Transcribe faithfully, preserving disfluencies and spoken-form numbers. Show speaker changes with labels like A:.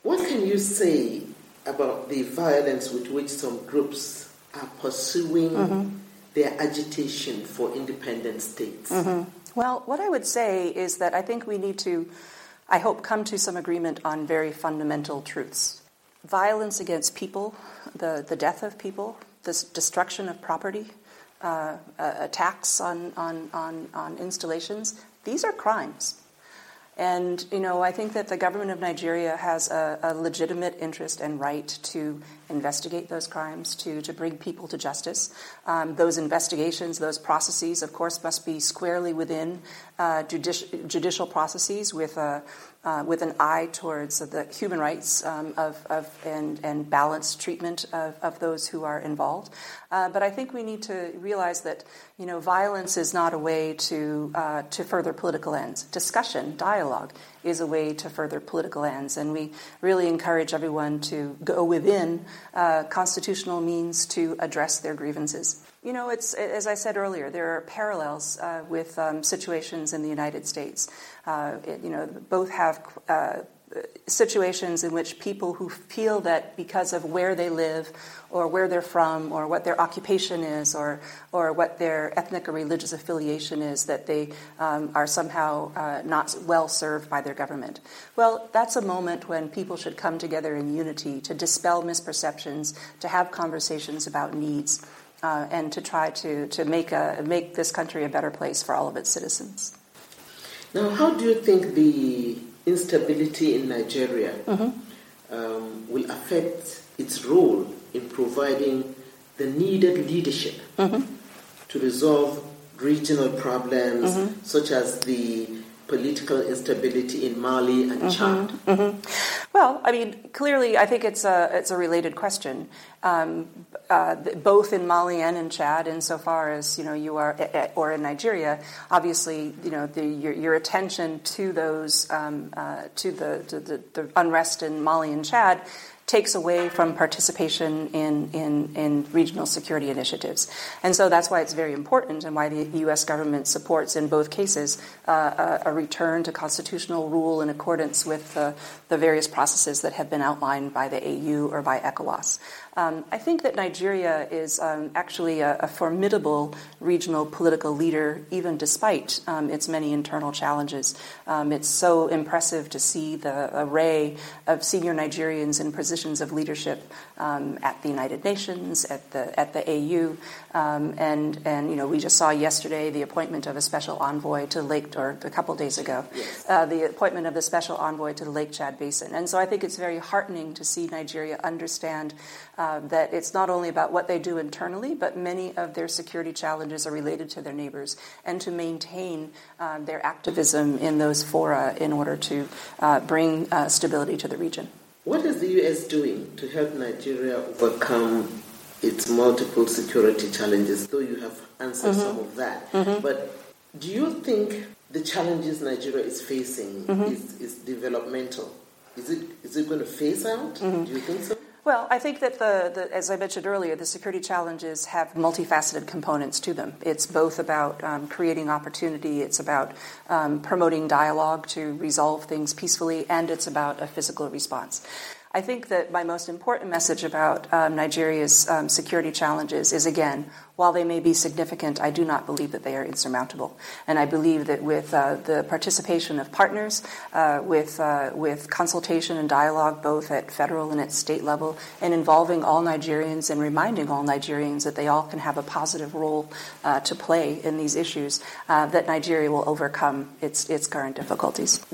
A: What can you say about the violence with which some groups are pursuing mm-hmm. their agitation for independent states?
B: Mm-hmm. Well, what I would say is that I think we need to, I hope, come to some agreement on very fundamental truths. Violence against people, the, the death of people, the destruction of property, uh, uh, attacks on, on, on, on installations, these are crimes. And, you know, I think that the government of Nigeria has a, a legitimate interest and right to investigate those crimes, to, to bring people to justice. Um, those investigations, those processes, of course, must be squarely within uh, judici- judicial processes with a Uh, with an eye towards the human rights um, of, of and, and balanced treatment of, of those who are involved. Uh, but I think we need to realize that, you know, violence is not a way to uh, to further political ends. Discussion, dialogue is a way to further political ends, and we really encourage everyone to go within uh, constitutional means to address their grievances. You know, it's, as I said earlier, there are parallels uh, with um, situations in the United States. Uh, it, you know, both have uh, situations in which people who feel that because of where they live or where they're from or what their occupation is or or what their ethnic or religious affiliation is, that they um, are somehow uh, not well served by their government. Well, that's a moment when people should come together in unity to dispel misperceptions, to have conversations about needs, Uh, and to try to, to make a, make this country a better place for all of its citizens.
A: Now, how do you think the instability in Nigeria mm-hmm. um, will affect its role in providing the needed leadership mm-hmm. to resolve regional problems mm-hmm. such as the political instability in Mali and mm-hmm. Chad?
B: Mm-hmm. Well, I mean, clearly, I think it's a it's a related question, um, uh, both in Mali and in Chad. Insofar as you know, you are, or in Nigeria, obviously, you know, the, your, your attention to those um, uh, to the, to the the unrest in Mali and Chad takes away from participation in, in, in regional security initiatives. And so that's why it's very important and why the U S government supports in both cases uh, a, a return to constitutional rule in accordance with the, the various processes that have been outlined by the A U or by ECOWAS. Um, I think that Nigeria is um, actually a, a formidable regional political leader, even despite um, its many internal challenges. Um, it's so impressive to see the array of senior Nigerians in positions of leadership um, at the United Nations, at the at the A U, um, and and you know we just saw yesterday the appointment of a special envoy to Lake, or a couple days ago,
A: yes.
B: uh, the appointment of the special envoy to the Lake Chad Basin. And so I think it's very heartening to see Nigeria understand Uh, that it's not only about what they do internally, but many of their security challenges are related to their neighbors, and to maintain uh, their activism in those fora in order to uh, bring uh, stability to the region.
A: What is the U S doing to help Nigeria overcome its multiple security challenges, though you have answered mm-hmm. some of that? Mm-hmm. But do you think the challenges Nigeria is facing mm-hmm. is, is developmental? Is it is it going to phase out? Mm-hmm. Do you think so?
B: Well, I think that, the, the, as I mentioned earlier, the security challenges have multifaceted components to them. It's both about um, creating opportunity, it's about um, promoting dialogue to resolve things peacefully, and it's about a physical response. I think that my most important message about um, Nigeria's um, security challenges is, again, while they may be significant, I do not believe that they are insurmountable. And I believe that with uh, the participation of partners, uh, with uh, with consultation and dialogue, both at federal and at state level, and involving all Nigerians and reminding all Nigerians that they all can have a positive role uh, to play in these issues, uh, that Nigeria will overcome its its current difficulties.